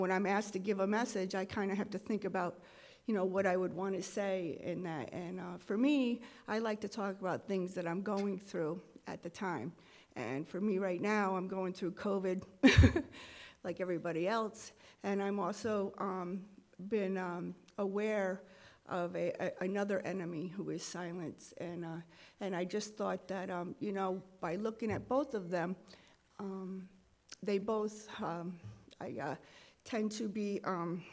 when I'm asked to give a message, I kind of have to think about, what I would want to say in that. And for me, I like to talk about things that I'm going through at the time. And for me right now, I'm going through COVID like everybody else. And I'm also been aware of another enemy who is silence. And I just thought that, by looking at both of them, they both, I tend to be,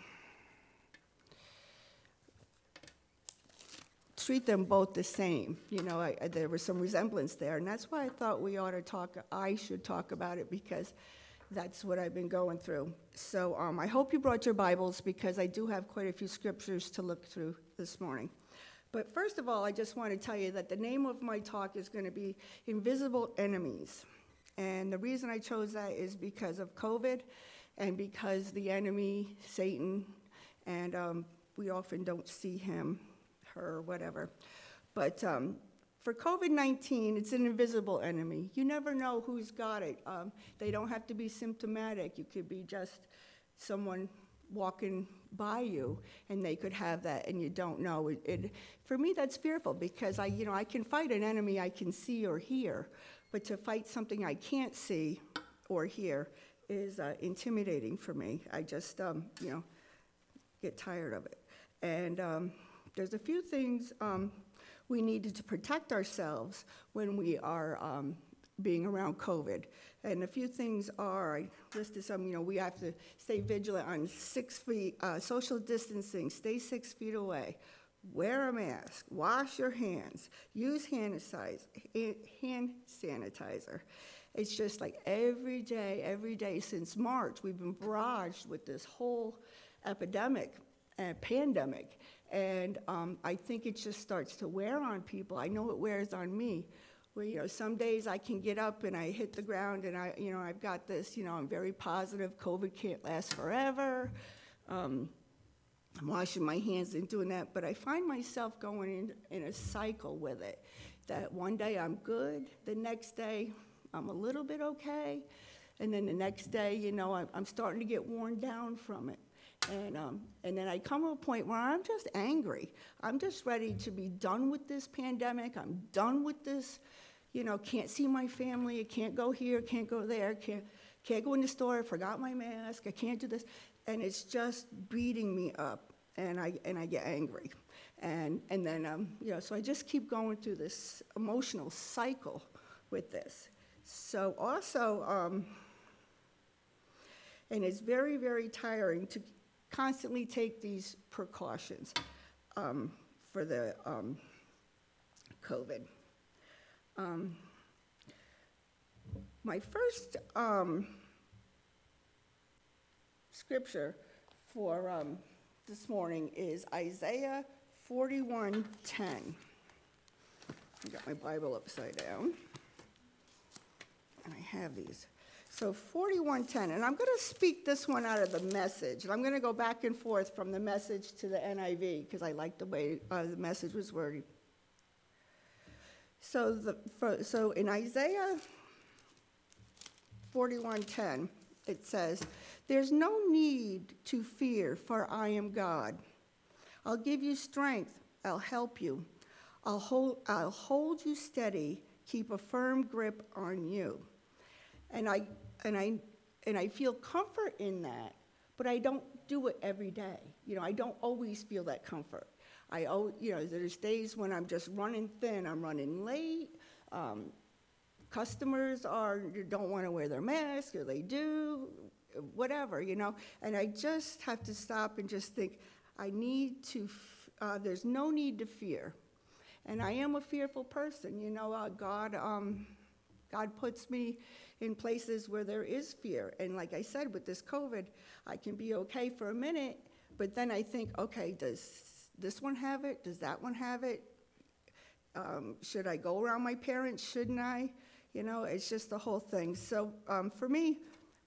treat them both the same. There was some resemblance there, and that's why I thought I should talk about it, because that's what I've been going through. So I hope you brought your Bibles, because I do have quite a few scriptures to look through this morning. But first of all, I just want to tell you that the name of my talk is going to be Invisible Enemies. And the reason I chose that is because of COVID, and because the enemy, Satan, and we often don't see him, her, whatever. But for COVID-19, it's an invisible enemy. You never know who's got it. They don't have to be symptomatic. You could be just someone walking by you, and they could have that, and you don't know. For me, that's fearful, because I can fight an enemy I can see or hear, but to fight something I can't see or hear is intimidating for me. I just, get tired of it. And there's a few things we needed to protect ourselves when we are being around COVID. And a few things are, I listed some, we have to stay vigilant on 6 feet, social distancing, stay 6 feet away, wear a mask, wash your hands, use hand sanitizer. It's just like every day since March, we've been barraged with this whole epidemic and pandemic. And I think it just starts to wear on people. I know it wears on me. Where, some days I can get up and I hit the ground and I've got this, I'm very positive. COVID can't last forever. I'm washing my hands and doing that. But I find myself going in a cycle with it. That one day I'm good, the next day I'm a little bit okay, and then the next day, I'm starting to get worn down from it. And then I come to a point where I'm just angry. I'm just ready to be done with this pandemic. I'm done with this, can't see my family. I can't go here, can't go there, can't go in the store. I forgot my mask. I can't do this. And it's just beating me up, and I get angry. And then, so I just keep going through this emotional cycle with this. So also, and it's very, very tiring to constantly take these precautions for the COVID. My first scripture for this morning is Isaiah 41:10. I got my Bible upside down, and I have these. So 41:10, and I'm going to speak this one out of the Message, and I'm going to go back and forth from the Message to the NIV, because I like the way the Message was worded. So in Isaiah 41:10, it says, "There's no need to fear, for I am God. I'll give you strength. I'll help you. I'll hold you steady, keep a firm grip on you." And I feel comfort in that, but I don't do it every day. I don't always feel that comfort. There's days when I'm just running thin. I'm running late. Customers don't want to wear their mask, or they do, whatever, And I just have to stop and just think, there's no need to fear. And I am a fearful person. God puts me in places where there is fear. And like I said, with this COVID, I can be okay for a minute, but then I think, okay, does this one have it? Does that one have it? Should I go around my parents? Shouldn't I? It's just the whole thing. So for me,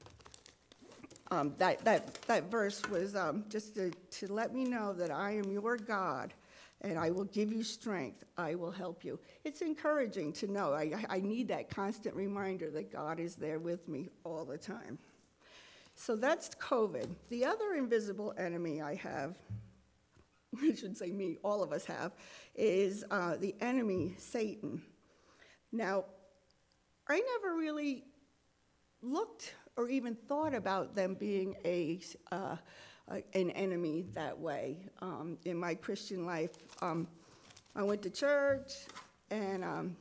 that verse was just to let me know that I am your God, and I will give you strength. I will help you. It's encouraging to know. I need that constant reminder that God is there with me all the time. So that's COVID. The other invisible enemy I have, I shouldn't say me, all of us have, is the enemy, Satan. Now, I never really looked or even thought about them being an enemy that way in my Christian life. I went to church and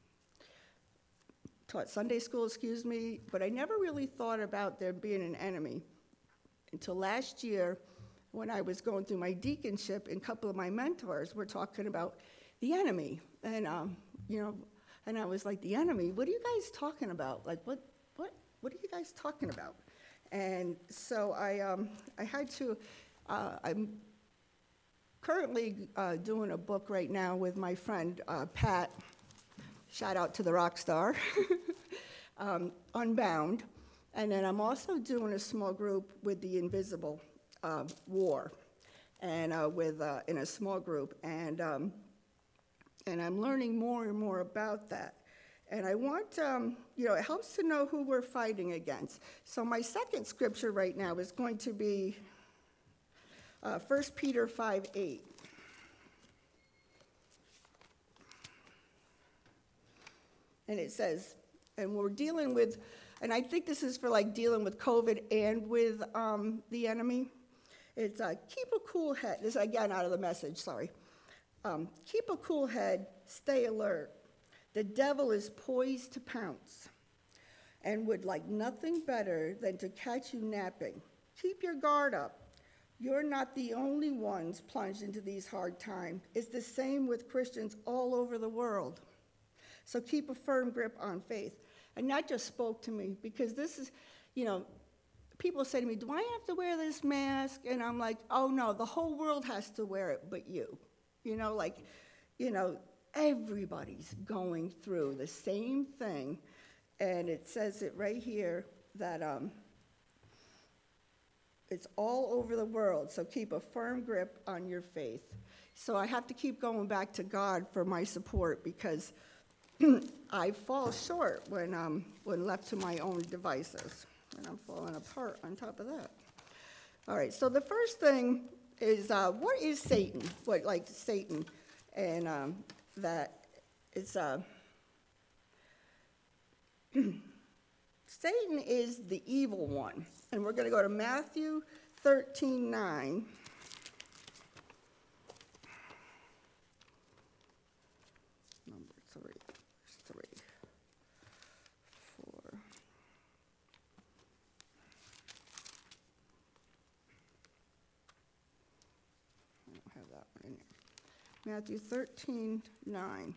taught Sunday school, but I never really thought about there being an enemy until last year when I was going through my deaconship, and a couple of my mentors were talking about the enemy. And, and I was like, the enemy? What are you guys talking about? Like, what are you guys talking about? And so I had to, I'm currently doing a book right now with my friend Pat, shout out to the rock star, Unbound. And then I'm also doing a small group with the Invisible War, and in a small group. And I'm learning more and more about that. And I want, it helps to know who we're fighting against. So my second scripture right now is going to be 1 Peter 5:8. And it says, and we're dealing with, and I think this is for like dealing with COVID and with the enemy. It's keep a cool head. This again out of the Message, sorry. Keep a cool head, stay alert. The devil is poised to pounce and would like nothing better than to catch you napping. Keep your guard up. You're not the only ones plunged into these hard times. It's the same with Christians all over the world. So keep a firm grip on faith. And that just spoke to me, because this is, people say to me, do I have to wear this mask? And I'm like, oh no, the whole world has to wear it but you. Everybody's going through the same thing. And it says it right here that it's all over the world. So keep a firm grip on your faith. So I have to keep going back to God for my support, because I fall short when left to my own devices. And I'm falling apart on top of that. All right, so the first thing is, what is Satan? Satan? And that it's, Satan is the evil one. And we're going to go to Matthew 13:9. Number 3, verse 3, 4. I don't have that one in there. Matthew 13:9.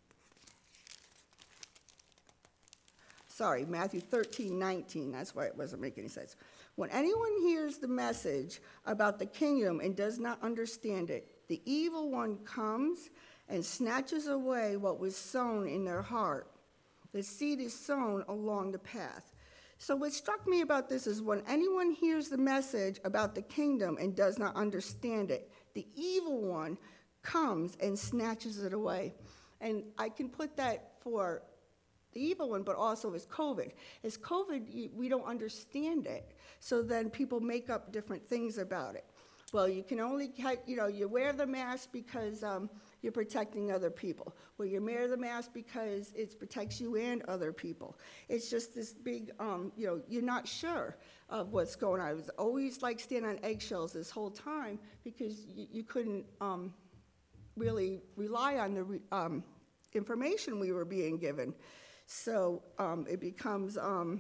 Sorry, Matthew 13:19. That's why it wasn't making any sense. When anyone hears the message about the kingdom and does not understand it, the evil one comes and snatches away what was sown in their heart. The seed is sown along the path. So what struck me about this is when anyone hears the message about the kingdom and does not understand it, the evil one comes and snatches it away. And I can put that for the evil one, but also as COVID. As COVID, we don't understand it. So then people make up different things about it. Well, you can only, you wear the mask because you're protecting other people. Well, you wear the mask because it protects you and other people. It's just this big, you're not sure of what's going on. I was always like standing on eggshells this whole time, because you couldn't really rely on the information we were being given. So it becomes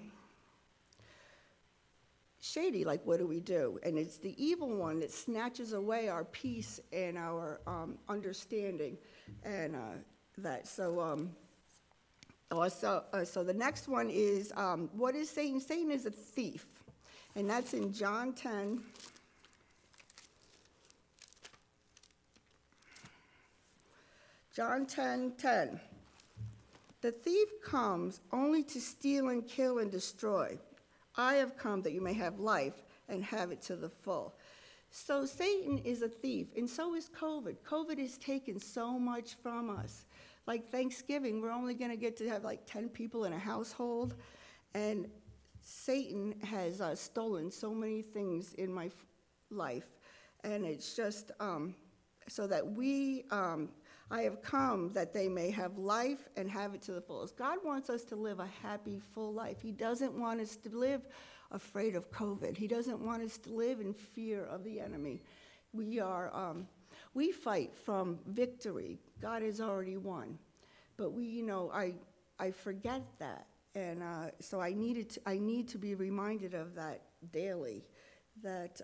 shady, like what do we do? And it's the evil one that snatches away our peace and our understanding, and that. So so the next one is, what is Satan? Satan is a thief, and that's in John 10. John 10:10. The thief comes only to steal and kill and destroy. I have come that you may have life and have it to the full. So Satan is a thief, and so is COVID. COVID has taken so much from us. Like Thanksgiving, we're only going to get to have like 10 people in a household, and Satan has stolen so many things in my life, and it's just so that I have come that they may have life and have it to the fullest. God wants us to live a happy, full life. He doesn't want us to live afraid of COVID. He doesn't want us to live in fear of the enemy. We fight from victory. God has already won, but I forget that, and so I need to be reminded of that daily. That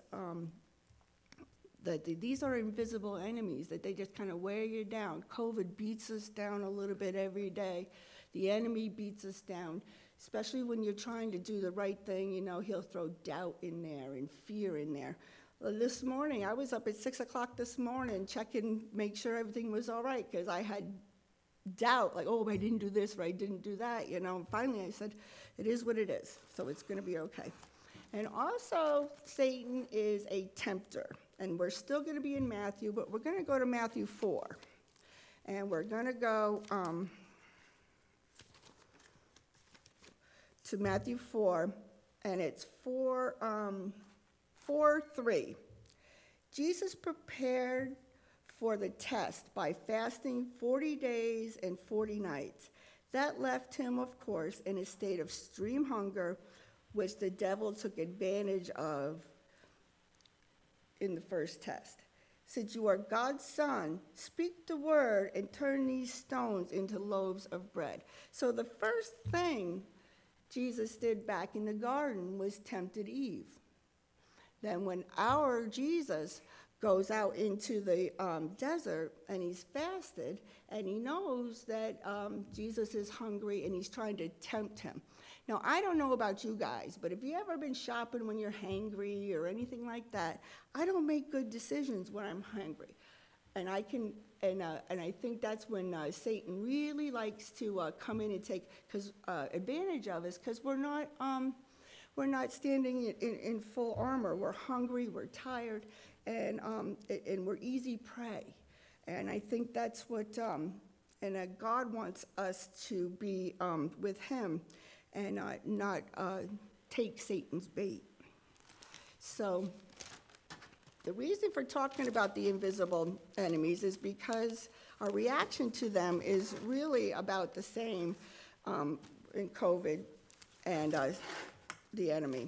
these are invisible enemies, that they just kind of wear you down. COVID beats us down a little bit every day. The enemy beats us down, especially when you're trying to do the right thing. He'll throw doubt in there and fear in there. This morning, I was up at 6 o'clock this morning checking, make sure everything was all right, because I had doubt, like, oh, I didn't do this or I didn't do that. Finally I said, it is what it is, so it's going to be okay. And also, Satan is a tempter. And we're still going to be in Matthew, but we're going to go to Matthew 4. And we're going to go to Matthew 4, and it's 4:3. Jesus prepared for the test by fasting 40 days and 40 nights. That left him, of course, in a state of extreme hunger, which the devil took advantage of in the first test. Since you are God's son, speak the word and turn these stones into loaves of bread. So the first thing Jesus did back in the garden was tempted Eve. Then when our Jesus goes out into the desert and he's fasted and he knows that Jesus is hungry and he's trying to tempt him. Now, I don't know about you guys, but if you ever been shopping when you're hangry or anything like that, I don't make good decisions when I'm hungry. And I think that's when Satan really likes to come in and take advantage of us, because we're not standing in full armor. We're hungry, we're tired, and we're easy prey. And I think that's what God wants us to be with him and not take Satan's bait. So the reason for talking about the invisible enemies is because our reaction to them is really about the same in COVID and the enemy.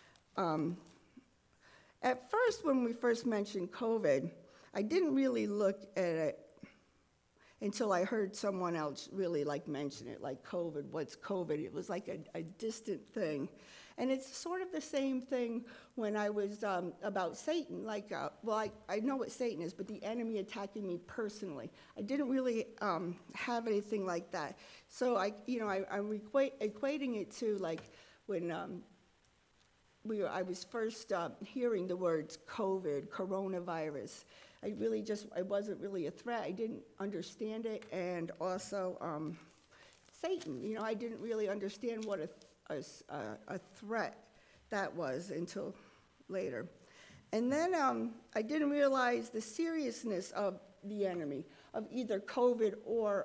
At first, when we first mentioned COVID, I didn't really look at it until I heard someone else really mention it, like COVID, what's COVID? It was like a distant thing. And it's sort of the same thing when I was about Satan, I know what Satan is, but the enemy attacking me personally. I didn't really have anything like that. So I'm equating it to when I was first hearing the words COVID, coronavirus. I wasn't really a threat. I didn't understand it. And also Satan, I didn't really understand what a threat that was until later. And then I didn't realize the seriousness of the enemy, of either COVID or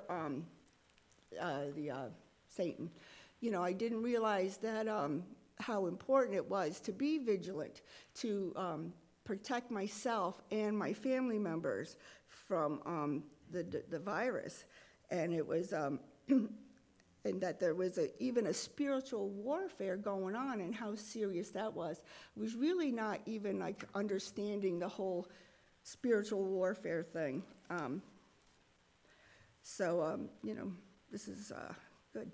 Satan. I didn't realize that how important it was to be vigilant, to protect myself and my family members from the virus. And it was, and that there was even a spiritual warfare going on, and how serious that was. It was really not even understanding the whole spiritual warfare thing. This is good.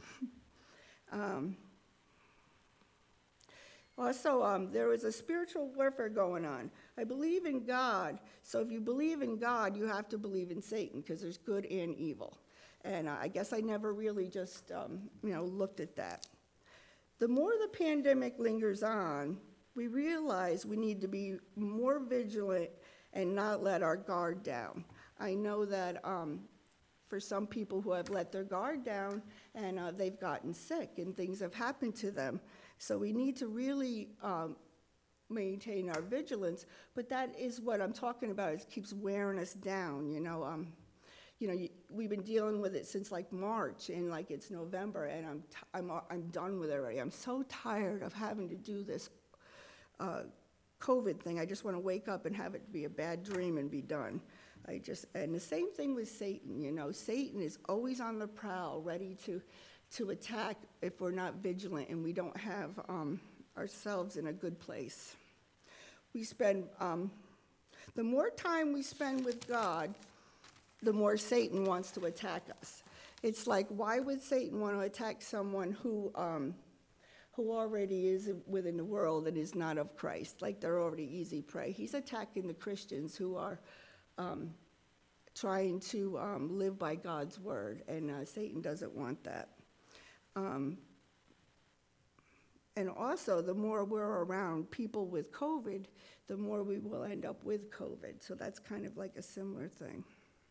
Also, there was a spiritual warfare going on. I believe in God, so if you believe in God, you have to believe in Satan, because there's good and evil. And I guess I never really just, looked at that. The more the pandemic lingers on, we realize we need to be more vigilant and not let our guard down. I know that for some people who have let their guard down and they've gotten sick and things have happened to them. So we need to really maintain our vigilance, but that is what I'm talking about. It keeps wearing us down, we've been dealing with it since like March, and like it's November, and I'm done with it already. I'm so tired of having to do this COVID thing. I just want to wake up and have it be a bad dream and be done. And the same thing with Satan. Satan is always on the prowl, ready to attack if we're not vigilant and we don't have ourselves in a good place. We spend the more time we spend with God, the more Satan wants to attack us. It's like, why would Satan want to attack someone who already is within the world and is not of Christ? Like, they're already easy prey. He's attacking the Christians who are trying to live by God's word, and Satan doesn't want that. And also, the more we're around people with COVID, the more we will end up with COVID. So that's kind of like a similar thing.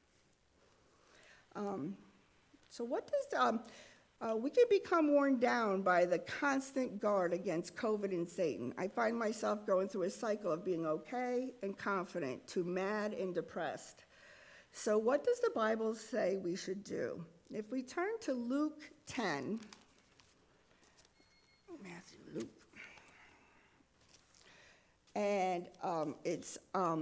So what does, we can become worn down by the constant guard against COVID and Satan. I find myself going through a cycle of being okay and confident to mad and depressed. So what does the Bible say we should do? If we turn to Luke 10, Luke, and it's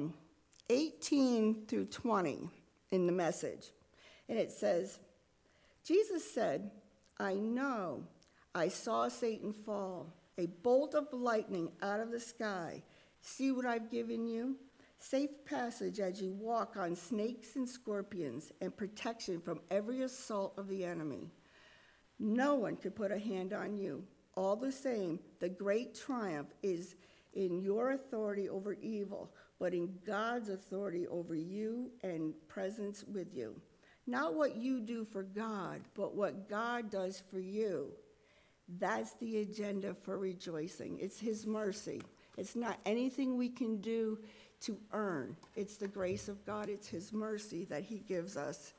18 through 20 in the Message. And it says, Jesus said, I know I saw Satan fall, a bolt of lightning out of the sky. See what I've given you? Safe passage as you walk on snakes and scorpions, and protection from every assault of the enemy. No one could put a hand on you. All the same, the great triumph is in your authority over evil, but in God's authority over you and presence with you. Not what you do for God, but what God does for you. That's the agenda for rejoicing. It's his mercy. It's not anything we can do to earn. It's the grace of God. It's his mercy that he gives us.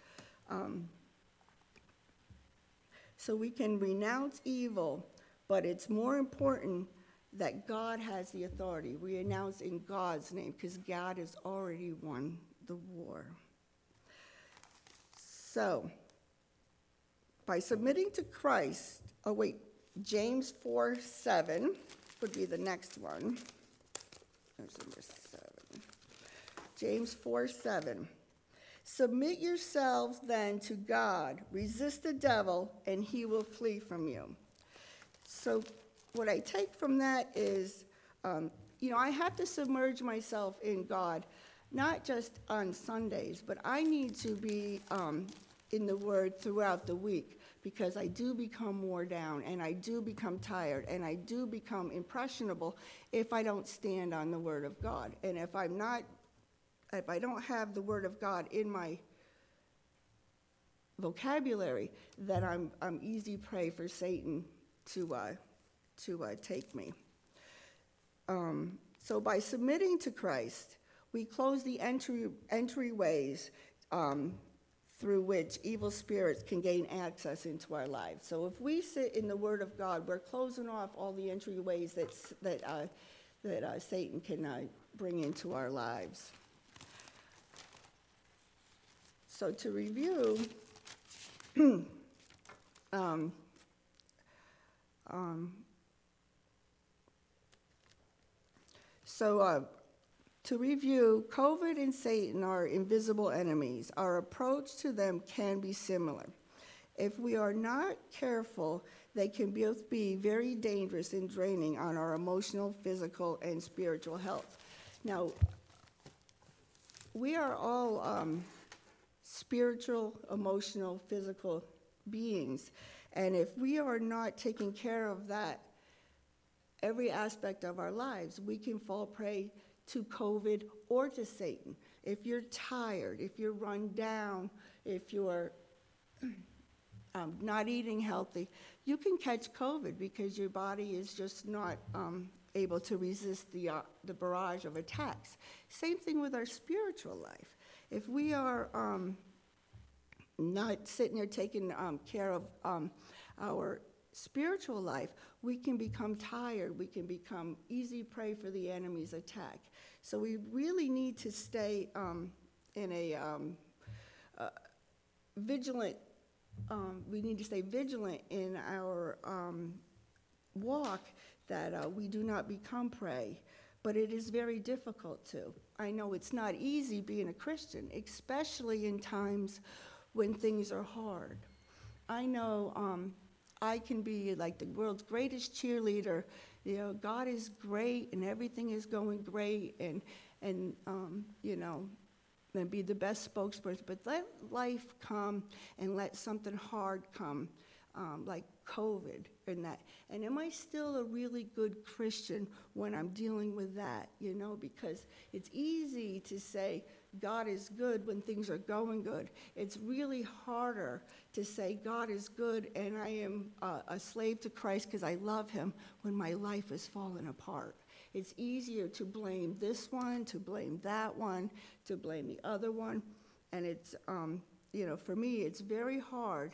So we can renounce evil, but it's more important that God has the authority. We renounce in God's name because God has already won the war. So, by submitting to Christ, James 4:7 would be the next one. There's number 7. James 4:7. Submit yourselves then to God. Resist the devil, and he will flee from you. So, what I take from that is, I have to submerge myself in God. Not just on Sundays, but I need to be in the Word throughout the week, because I do become wore down, and I do become tired, and I do become impressionable if I don't stand on the Word of God. And if I don't have the Word of God in my vocabulary, then I'm easy prey for Satan to take me. So by submitting to Christ, we close the entryways through which evil spirits can gain access into our lives. So if we sit in the Word of God, we're closing off all the entryways that Satan can bring into our lives. So to review, to review, COVID and Satan are invisible enemies. Our approach to them can be similar. If we are not careful, they can both be very dangerous and draining on our emotional, physical, and spiritual health. Now, we are all spiritual, emotional, physical beings, and if we are not taking care of that, every aspect of our lives, we can fall prey to COVID or to Satan. If you're tired, if you're run down, if you're not eating healthy, you can catch COVID because your body is just not able to resist the barrage of attacks. Same thing with our spiritual life. If we are not sitting there taking care of our spiritual life, we can become tired. We can become easy prey for the enemy's attack. So we really need to stay in vigilant. We need to stay vigilant in our walk, that we do not become prey. But it is very difficult to. I know it's not easy being a Christian, especially in times when things are hard. I know I can be like the world's greatest cheerleader. You know, God is great and everything is going great, and you know, and be the best spokesperson. But let life come and let something hard come, like COVID and that. And am I still a really good Christian when I'm dealing with that? You know, because it's easy to say God is good when things are going good. It's really harder to say God is good and I am a slave to Christ because I love him when my life is falling apart. It's easier to blame this one, to blame that one, to blame the other one. And it's, you know, for me, it's very hard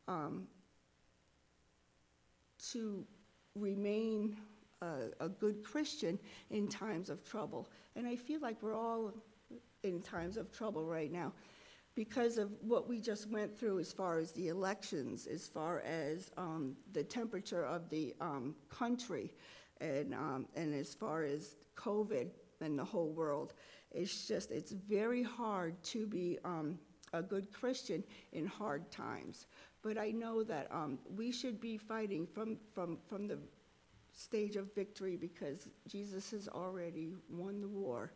to remain a good Christian in times of trouble. And I feel like we're all in times of trouble right now because of what we just went through as far as the elections, as far as the temperature of the country, and as far as COVID and the whole world. It's very hard to be a good Christian in hard times. But I know that we should be fighting from the stage of victory because Jesus has already won the war.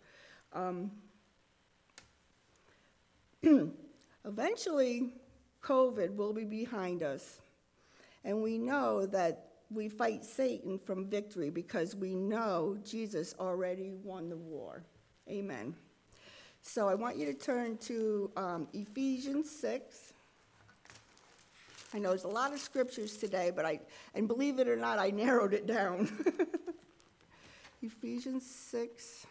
Eventually, COVID will be behind us. And we know that we fight Satan from victory because we know Jesus already won the war. Amen. So I want you to turn to Ephesians 6. I know there's a lot of scriptures today, and believe it or not, I narrowed it down. Ephesians 6.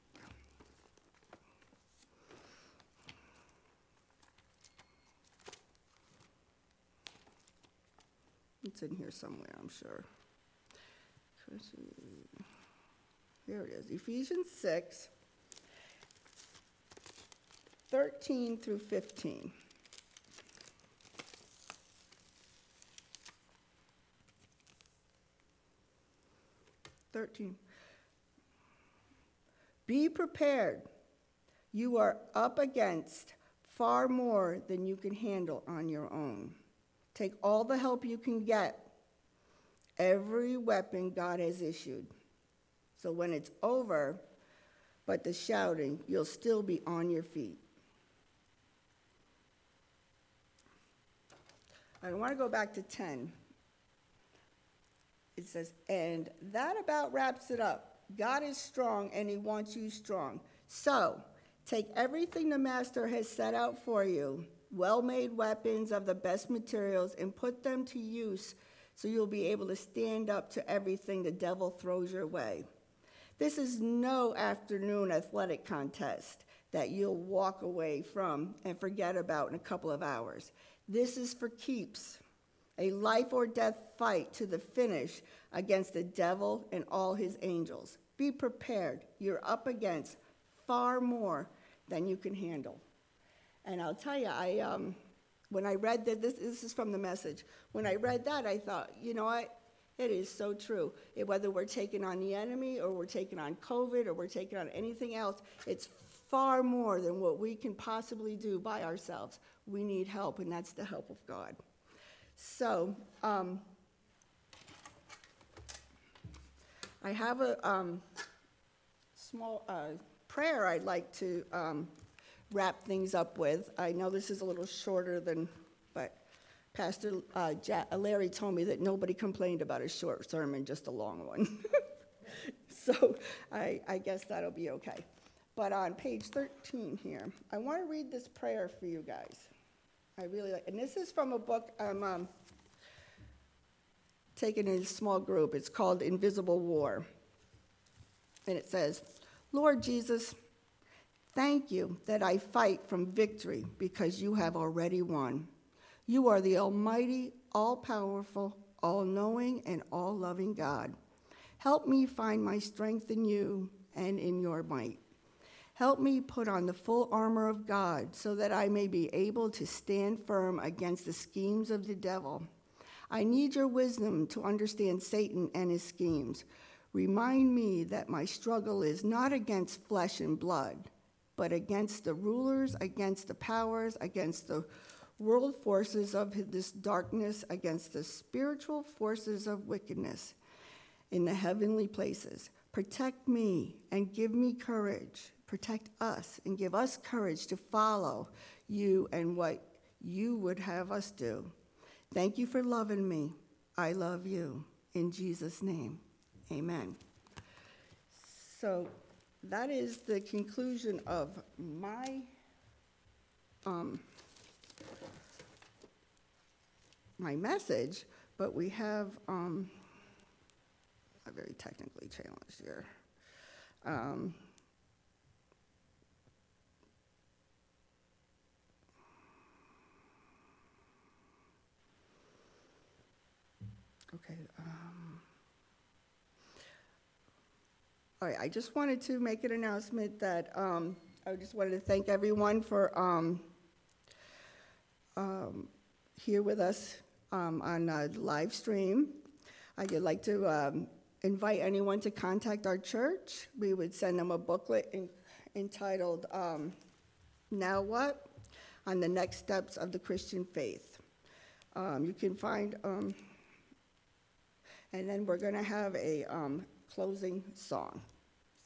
It's in here somewhere, I'm sure. Here it is, Ephesians 6, 13 through 15. Be prepared. You are up against far more than you can handle on your own. Take all the help you can get, every weapon God has issued. So when it's over, but the shouting, you'll still be on your feet. I want to go back to 10. It says, and that about wraps it up. God is strong, and he wants you strong. So take everything the master has set out for you, well-made weapons of the best materials, and put them to use so you'll be able to stand up to everything the devil throws your way. This is no afternoon athletic contest that you'll walk away from and forget about in a couple of hours. This is for keeps, a life or death fight to the finish against the devil and all his angels. Be prepared. You're up against far more than you can handle. And I'll tell you, when I read that, this is from the Message. When I read that, I thought, you know what? It is so true. Whether we're taking on the enemy or we're taking on COVID or we're taking on anything else, it's far more than what we can possibly do by ourselves. We need help, and that's the help of God. So, I have a small prayer I'd like to wrap things up with. I know this is a little shorter than, but Pastor Larry told me that nobody complained about a short sermon, just a long one. So I guess that'll be okay. But on page 13 here, I want to read this prayer for you guys. I really like, and this is from a book I'm taking in a small group. It's called Invisible War. And it says, Lord Jesus, thank you that I fight from victory because you have already won. You are the almighty, all-powerful, all-knowing, and all-loving God. Help me find my strength in you and in your might. Help me put on the full armor of God so that I may be able to stand firm against the schemes of the devil. I need your wisdom to understand Satan and his schemes. Remind me that my struggle is not against flesh and blood, but against the rulers, against the powers, against the world forces of this darkness, against the spiritual forces of wickedness in the heavenly places. Protect me and give me courage. Protect us and give us courage to follow you and what you would have us do. Thank you for loving me. I love you. In Jesus' name, amen. So that is the conclusion of my my message, but we have I'm very technically challenged here. Okay. All right, I just wanted to make an announcement that I just wanted to thank everyone for here with us on the live stream. I'd like to invite anyone to contact our church. We would send them a booklet entitled Now What? On the Next Steps of the Christian Faith. You can find, and then we're going to have a closing song.